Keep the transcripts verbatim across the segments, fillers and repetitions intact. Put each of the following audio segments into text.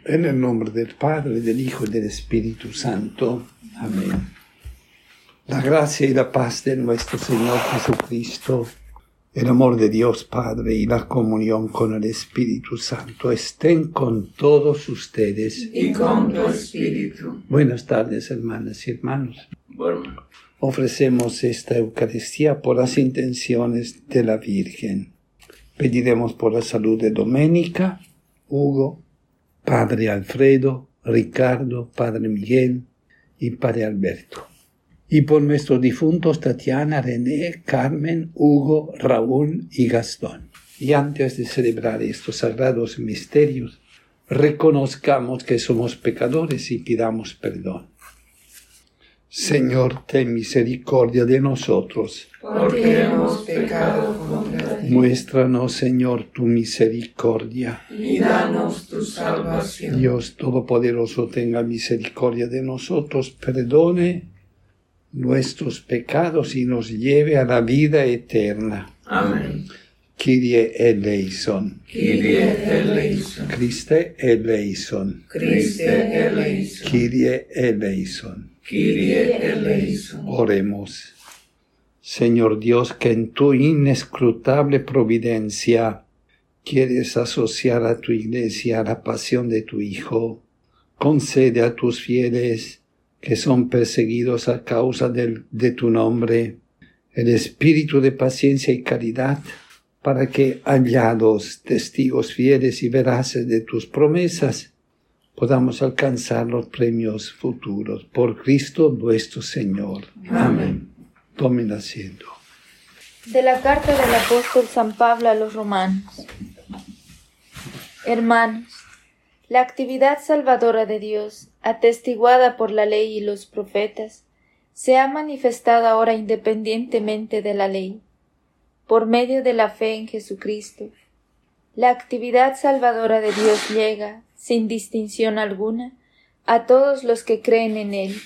En el nombre del Padre, del Hijo y del Espíritu Santo. Amén. La gracia y la paz de nuestro Señor Jesucristo, el amor de Dios Padre y la comunión con el Espíritu Santo estén con todos ustedes. Y con tu espíritu. Buenas tardes, hermanas y hermanos. Bueno. Ofrecemos esta Eucaristía por las intenciones de la Virgen. Pediremos por la salud de Doménica, Hugo, Padre Alfredo, Ricardo, Padre Miguel y Padre Alberto. Y por nuestros difuntos Tatiana, René, Carmen, Hugo, Raúl y Gastón. Y antes de celebrar estos sagrados misterios, reconozcamos que somos pecadores y pidamos perdón. Señor, ten misericordia de nosotros. Porque hemos pecado contra ti. Muéstranos, Señor, tu misericordia. Y danos tu salvación. Dios Todopoderoso, tenga misericordia de nosotros, perdone nuestros pecados y nos lleve a la vida eterna. Amén. Kyrie eleison. Kyrie eleison. Christe eleison. Christe eleison. Kyrie eleison. Kyrie eleison. Oremos. Señor Dios, que en tu inescrutable providencia quieres asociar a tu Iglesia a la pasión de tu Hijo, concede a tus fieles que son perseguidos a causa del, de tu nombre, el espíritu de paciencia y caridad, para que, hallados testigos fieles y veraces de tus promesas, podamos alcanzar los premios futuros. Por Cristo nuestro Señor. Amén. Tomen asiento. De la carta del apóstol San Pablo a los romanos. Hermanos, la actividad salvadora de Dios, atestiguada por la ley y los profetas, se ha manifestado ahora independientemente de la ley, por medio de la fe en Jesucristo. La actividad salvadora de Dios llega, sin distinción alguna, a todos los que creen en Él.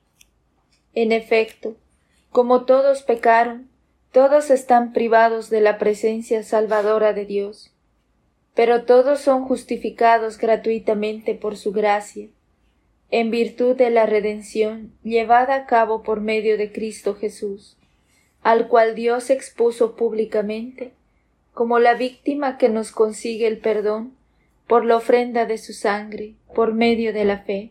En efecto, como todos pecaron, todos están privados de la presencia salvadora de Dios, pero todos son justificados gratuitamente por su gracia, en virtud de la redención llevada a cabo por medio de Cristo Jesús, al cual Dios expuso públicamente como la víctima que nos consigue el perdón por la ofrenda de su sangre, por medio de la fe.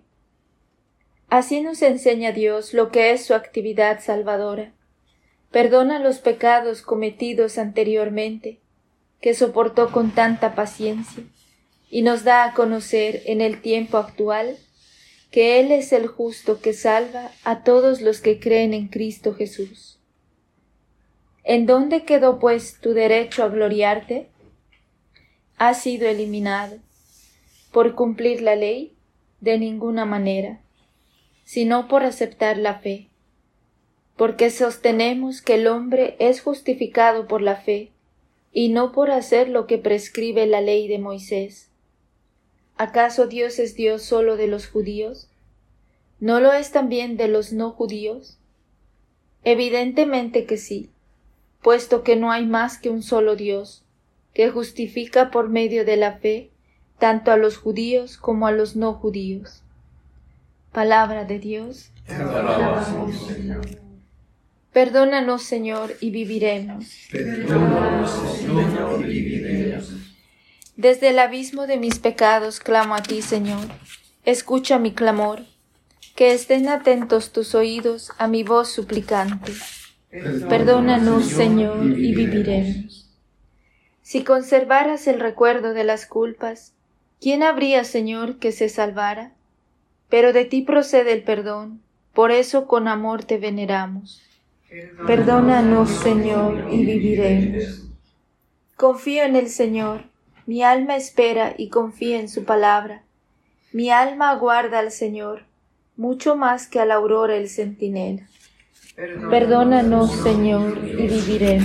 Así nos enseña Dios lo que es su actividad salvadora. Perdona los pecados cometidos anteriormente, que soportó con tanta paciencia, y nos da a conocer en el tiempo actual que Él es el justo que salva a todos los que creen en Cristo Jesús. ¿En dónde quedó, pues, tu derecho a gloriarte? Ha sido eliminado. ¿Por cumplir la ley? De ninguna manera, sino por aceptar la fe. Porque sostenemos que el hombre es justificado por la fe, y no por hacer lo que prescribe la ley de Moisés. ¿Acaso Dios es Dios solo de los judíos? ¿No lo es también de los no judíos? Evidentemente que sí, puesto que no hay más que un solo Dios, que justifica por medio de la fe tanto a los judíos como a los no judíos. Palabra de Dios. Te alabamos, Señor. Perdónanos, Señor, y viviremos. Perdónanos, Señor, y viviremos. Desde el abismo de mis pecados clamo a ti, Señor. Escucha mi clamor. Que estén atentos tus oídos a mi voz suplicante. Perdónanos, Señor, y viviremos. Si conservaras el recuerdo de las culpas, ¿quién habría, Señor, que se salvara? Pero de ti procede el perdón, por eso con amor te veneramos. Perdónanos, Señor, y viviremos. Confío en el Señor, mi alma espera y confía en su palabra. Mi alma aguarda al Señor, mucho más que a la aurora el centinela. Perdónanos, Señor, y viviremos.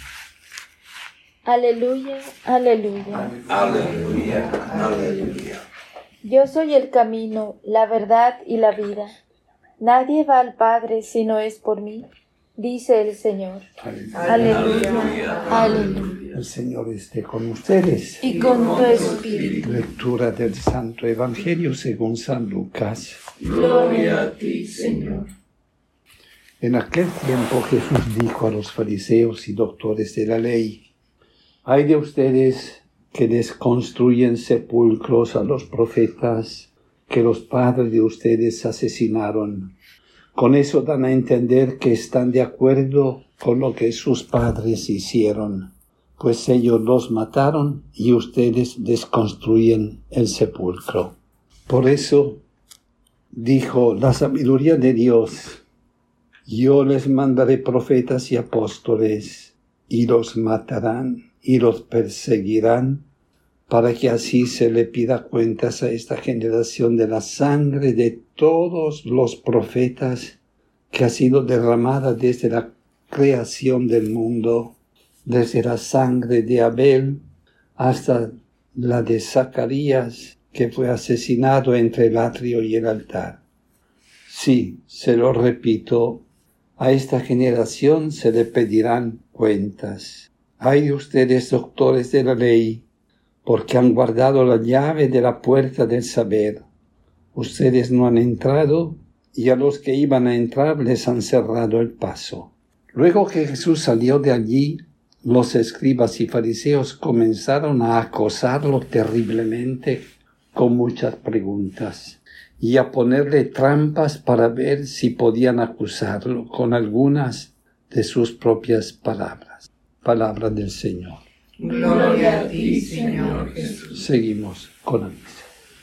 Aleluya, aleluya. Aleluya, aleluya. Yo soy el camino, la verdad y la vida. Nadie va al Padre si no es por mí. dice el Señor. Aleluya. Aleluya. Aleluya. El Señor esté con ustedes. Y con tu espíritu. Lectura del Santo Evangelio según San Lucas. Gloria a ti, Señor. En aquel tiempo Jesús dijo a los fariseos y doctores de la ley: «Ay de ustedes que desconstruyen sepulcros a los profetas que los padres de ustedes asesinaron. Con eso dan a entender que están de acuerdo con lo que sus padres hicieron, pues ellos los mataron y ustedes desconstruyen el sepulcro». Por eso dijo la sabiduría de Dios: «Yo les mandaré profetas y apóstoles, y los matarán y los perseguirán, para que así se le pida cuentas a esta generación de la sangre de todos los profetas que ha sido derramada desde la creación del mundo, desde la sangre de Abel hasta la de Zacarías, que fue asesinado entre el atrio y el altar. Sí, se lo repito, a esta generación se le pedirán cuentas. Ay de ustedes, doctores de la ley, porque han guardado la llave de la puerta del saber. Ustedes no han entrado, y a los que iban a entrar les han cerrado el paso». Luego que Jesús salió de allí, los escribas y fariseos comenzaron a acosarlo terriblemente con muchas preguntas y a ponerle trampas para ver si podían acusarlo con algunas de sus propias palabras. Palabra del Señor. Gloria a ti, Señor Jesús. Seguimos con la misa.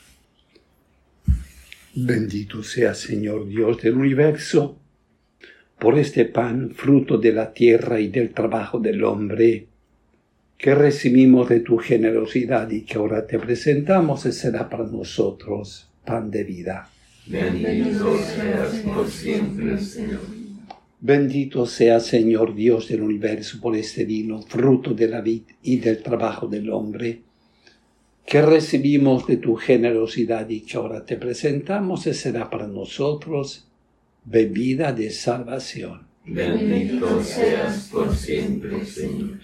Bendito sea, Señor Dios del universo, por este pan, fruto de la tierra y del trabajo del hombre, que recibimos de tu generosidad y que ahora te presentamos, y será para nosotros pan de vida. Bendito seas por siempre, Señor. Bendito sea, Señor Dios del universo, por este vino, fruto de la vid y del trabajo del hombre, que recibimos de tu generosidad y que ahora te presentamos, y será para nosotros bebida de salvación. Bendito seas por siempre, Señor.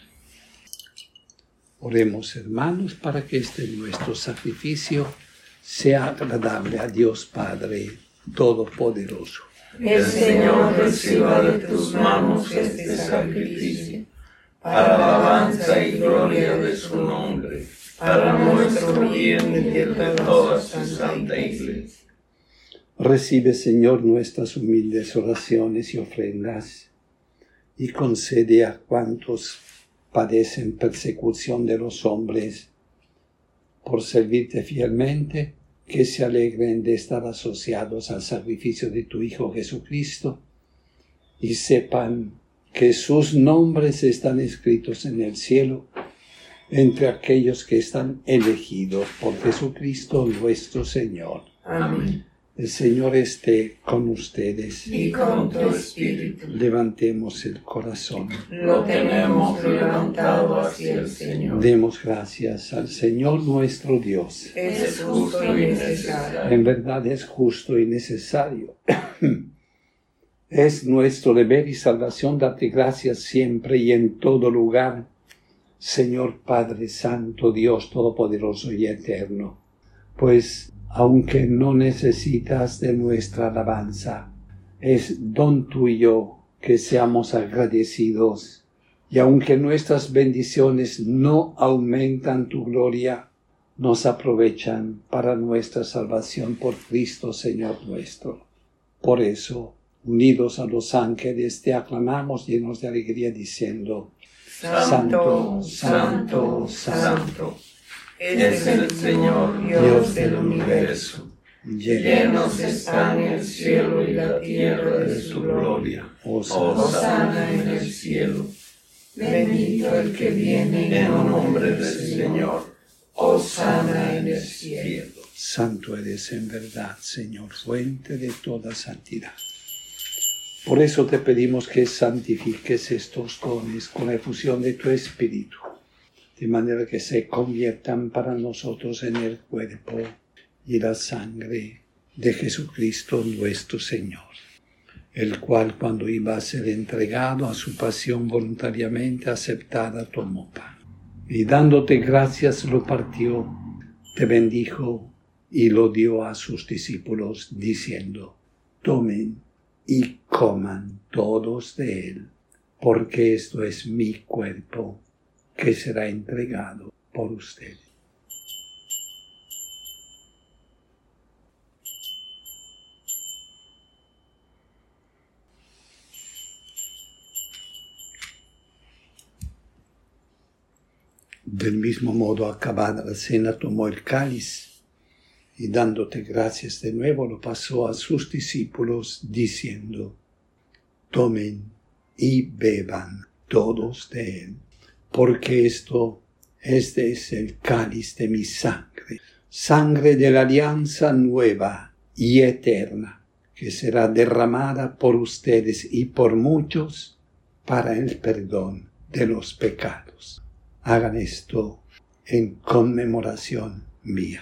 Oremos, hermanos, para que este nuestro sacrificio sea agradable a Dios Padre Todopoderoso. El Señor reciba de tus manos este sacrificio, para alabanza y gloria de su nombre, para nuestro bien y el de toda su santa Iglesia. Recibe, Señor, nuestras humildes oraciones y ofrendas, y concede a cuantos padecen persecución de los hombres, por servirte fielmente, que se alegren de estar asociados al sacrificio de tu Hijo Jesucristo, y sepan que sus nombres están escritos en el cielo, entre aquellos que están elegidos por Jesucristo nuestro Señor. Amén. El Señor esté con ustedes. Y con tu espíritu. Levantemos el corazón. Lo tenemos levantado hacia el Señor. Demos gracias al Señor nuestro Dios. Es justo y necesario. En verdad es justo y necesario. Es nuestro deber y salvación darte gracias siempre y en todo lugar, Señor Padre Santo, Dios Todopoderoso y Eterno, pues aunque no necesitas de nuestra alabanza, es don tuyo que seamos agradecidos, y aunque nuestras bendiciones no aumentan tu gloria, nos aprovechan para nuestra salvación por Cristo Señor nuestro. Por eso, unidos a los ángeles, te aclamamos llenos de alegría diciendo: Santo, Santo, Santo, es el Señor Dios del universo. Llenos están el cielo y la tierra de su gloria. Hosana en el cielo. Bendito el que viene en nombre del Señor. Hosana en el cielo. Santo eres en verdad, Señor, fuente de toda santidad. Por eso te pedimos que santifiques estos dones con la efusión de tu Espíritu, de manera que se conviertan para nosotros en el cuerpo y la sangre de Jesucristo nuestro Señor. el cual cuando iba a ser entregado a su pasión voluntariamente aceptada, tomó pan. Y dándote gracias lo partió, te bendijo y lo dio a sus discípulos, diciendo: tomen y coman todos de él, porque esto es mi cuerpo, que será entregado por ustedes. Del mismo modo, acabada la cena, tomó el cáliz y dándote gracias de nuevo, lo pasó a sus discípulos, diciendo: tomen y beban todos de él, porque esto este es el cáliz de mi sangre, sangre de la alianza nueva y eterna, que será derramada por ustedes y por muchos para el perdón de los pecados. Hagan esto en conmemoración mía.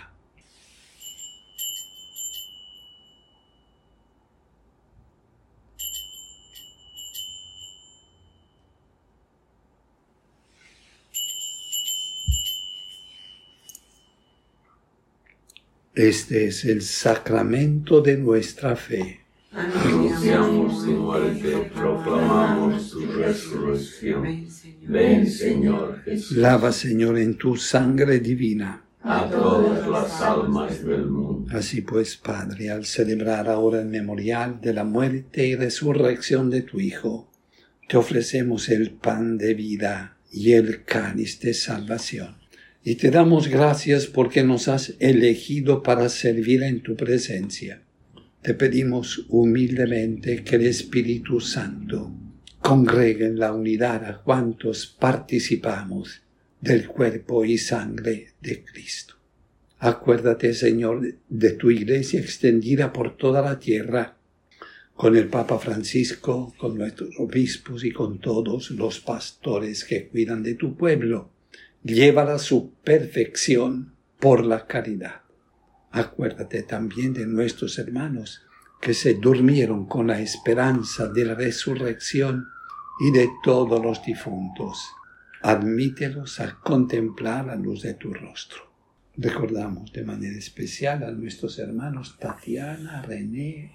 Este es el sacramento de nuestra fe. Anunciamos tu muerte, proclamamos tu resurrección. Ven, Señor Jesús. Lava, Señor, en tu sangre divina a todas las almas del mundo. Así pues, Padre, al celebrar ahora el memorial de la muerte y resurrección de tu Hijo, te ofrecemos el pan de vida y el cáliz de salvación. Y te damos gracias porque nos has elegido para servir en tu presencia. Te pedimos humildemente que el Espíritu Santo congregue en la unidad a cuantos participamos del cuerpo y sangre de Cristo. Acuérdate, Señor, de tu Iglesia extendida por toda la tierra, con el Papa Francisco, con nuestros obispos y con todos los pastores que cuidan de tu pueblo. Llévala a su perfección por la caridad. Acuérdate también de nuestros hermanos que se durmieron con la esperanza de la resurrección y de todos los difuntos. Admítelos a contemplar la luz de tu rostro. Recordamos de manera especial a nuestros hermanos Tatiana, René,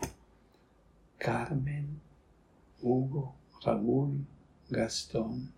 Carmen, Hugo, Raúl, Gastón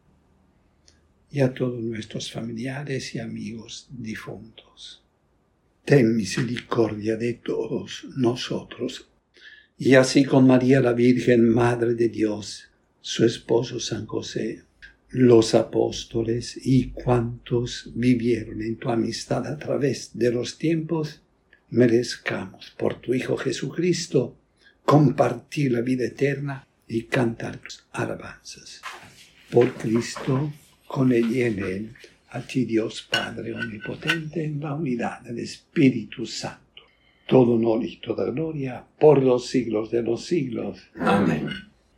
y a todos nuestros familiares y amigos difuntos. Ten misericordia de todos nosotros, y así con María la Virgen, Madre de Dios, su esposo San José, los apóstoles y cuantos vivieron en tu amistad a través de los tiempos, merezcamos por tu Hijo Jesucristo compartir la vida eterna y cantar tus alabanzas. Por Cristo, con él y en él, a ti Dios Padre omnipotente, en la unidad del Espíritu Santo, todo honor y toda gloria por los siglos de los siglos. Amén.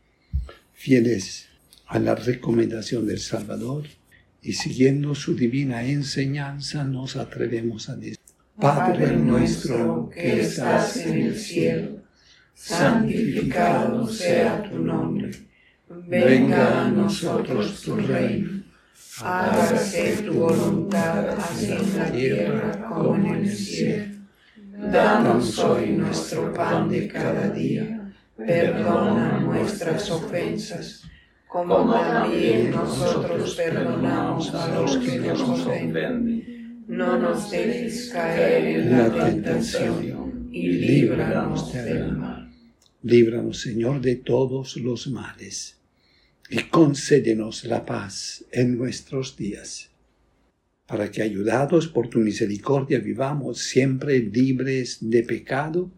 Fieles a la recomendación del Salvador y siguiendo su divina enseñanza, nos atrevemos a decir: Padre nuestro que estás en el cielo, santificado sea tu nombre. Venga a nosotros tu reino. Hágase tu voluntad, así en la tierra como en el cielo. Danos hoy nuestro pan de cada día. Perdona nuestras ofensas, como también nosotros perdonamos a los que nos ofenden. No nos dejes caer en la tentación y líbranos del mal. Líbranos, Señor, de todos los males, y concédenos la paz en nuestros días, para que, ayudados por tu misericordia, vivamos siempre libres de pecado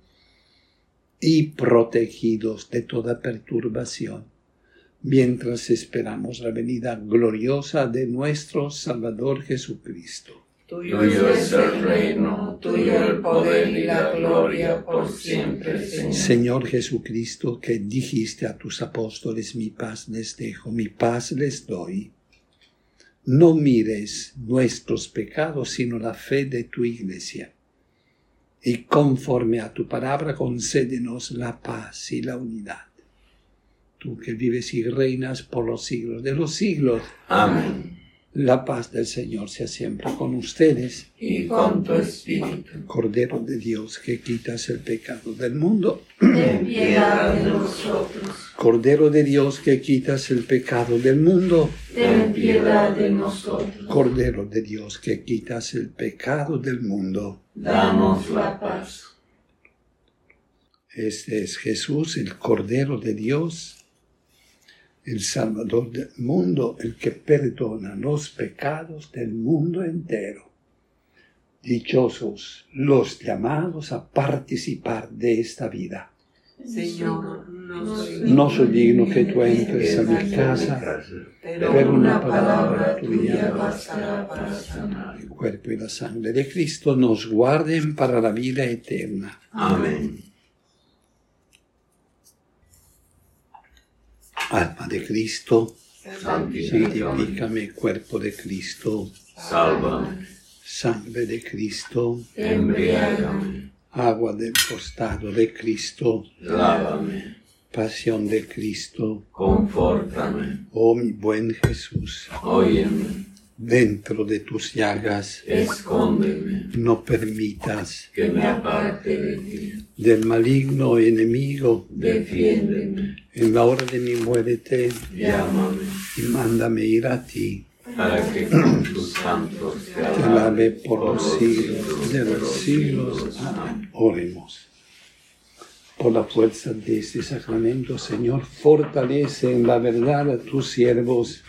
y protegidos de toda perturbación, mientras esperamos la venida gloriosa de nuestro Salvador Jesucristo. Tuyo es el reino, tuyo el poder y la gloria por siempre, Señor. Señor Jesucristo, que dijiste a tus apóstoles: mi paz les dejo, mi paz les doy. No mires nuestros pecados, sino la fe de tu Iglesia. Y conforme a tu palabra, concédenos la paz y la unidad. tú que vives y reinas por los siglos de los siglos. Amén. La paz del Señor sea siempre con ustedes. Y con tu espíritu. Cordero de Dios, que quitas el pecado del mundo. Ten piedad de nosotros. Cordero de Dios, que quitas el pecado del mundo. Ten piedad de nosotros. Cordero de Dios, que quitas el pecado del mundo. Danos la paz. Este es Jesús, el Cordero de Dios, el Salvador del mundo, el que perdona los pecados del mundo entero. Dichosos los llamados a participar de esta vida. Señor, no soy, no soy digno que tú entres a mi casa, pero una palabra tuya bastará para sanar. El cuerpo y la sangre de Cristo nos guarden para la vida eterna. Amén. Alma de Cristo, santifícame. Cuerpo de Cristo, sálvame. Sangre de Cristo, embriágame. Agua del costado de Cristo, lávame. Pasión de Cristo, confórtame. Oh mi buen Jesús, óyeme. Dentro de tus llagas, escóndeme. No permitas que me aparte de ti. Del maligno enemigo, defiéndeme. En la hora de mi muerte, llámame. Y mándame ir a ti, para que con tus santos te lave por los siglos de los siglos. Amén. Oremos. Por la fuerza de este sacramento, Señor, fortalece en la verdad a tus siervos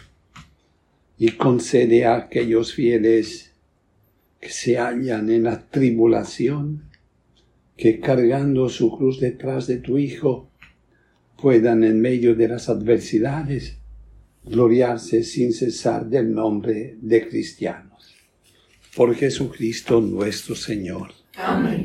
y concede a aquellos fieles que se hallan en la tribulación, que cargando su cruz detrás de tu Hijo, puedan en medio de las adversidades gloriarse sin cesar del nombre de cristianos. Por Jesucristo nuestro Señor. Amén.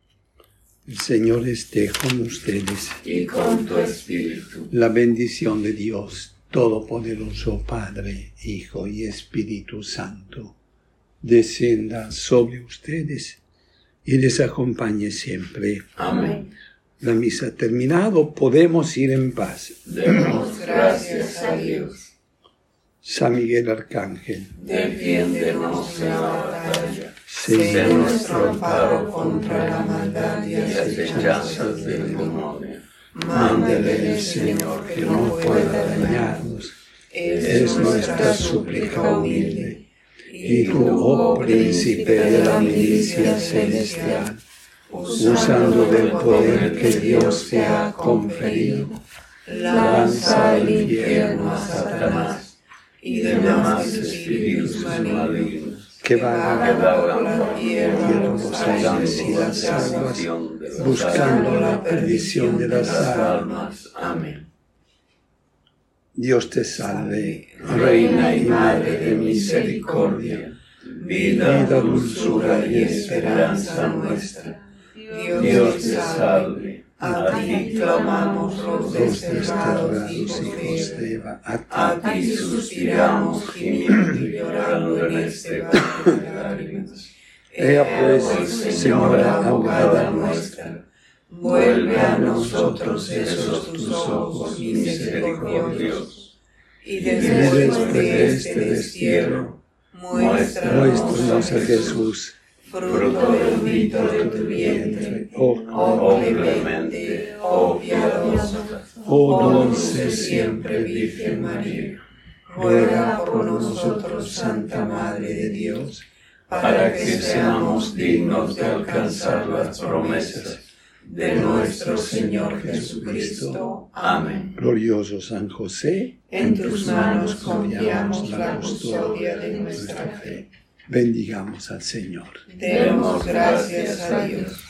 El Señor esté con ustedes. Y con tu espíritu. La bendición de Dios Todopoderoso, Padre, Hijo y Espíritu Santo, descienda sobre ustedes y les acompañe siempre. Amén. La misa ha terminado, podemos ir en paz. Demos gracias a Dios. San Miguel Arcángel, defiéndenos en la batalla. sé Sé nuestro amparo contra la maldad y las acechanzas del demonio. Mándele el Señor que no pueda dañarnos. Es nuestra súplica humilde. Y tú, oh príncipe de la milicia celestial, usando del poder que Dios te ha conferido, lanza al infierno a Satanás y demás espíritus malignos que vagan por la tierra, los aires y las aguas, buscando la perdición de las almas. Amén. Dios te salve, Reina y Madre de misericordia, vida, dulzura y esperanza nuestra. Dios te salve, a ti clamamos los desterrados hijos de Eva, a ti suspiramos gimiendo y llorando en este valle de lágrimas. Ea pues, Señora abogada nuestra, vuelve a nosotros esos tus ojos misericordiosos, y después de este destierro, muéstranos a Jesús, fruto bendito de tu vientre, oh clemente, oh piadosa, oh dulce siempre Virgen María. Ruega por nosotros, Santa Madre de Dios, para que seamos dignos de alcanzar las promesas de nuestro Señor Jesucristo. Amén. Glorioso San José, en tus manos confiamos la custodia de nuestra fe. Bendigamos al Señor. Demos gracias a Dios.